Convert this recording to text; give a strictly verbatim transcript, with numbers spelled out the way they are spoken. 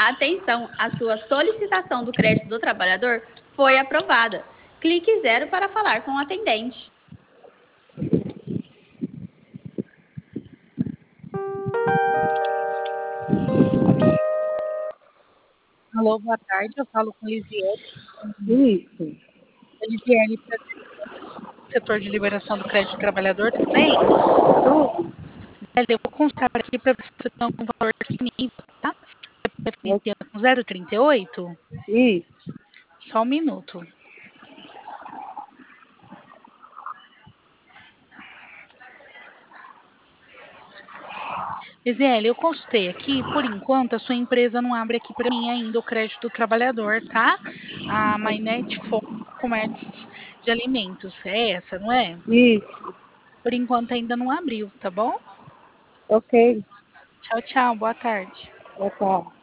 Atenção, a sua solicitação do crédito do trabalhador foi aprovada. Clique zero para falar com o atendente. Alô, boa tarde, eu falo com Lisiele. Isso. Lisiele, setor de liberação do crédito do trabalhador, tudo bem? Tudo. Eu vou constar aqui para você ter algum valor disponível, tá? Você com zero vírgula trinta e oito? Isso. Só um minuto. Lisiele, eu consultei aqui, por enquanto a sua empresa não abre aqui para mim ainda o crédito do trabalhador, tá? A Mainet Comércio de Alimentos, é essa, não é? Isso. Por enquanto ainda não abriu, tá bom? Ok. Tchau, tchau, boa tarde. Boa tarde.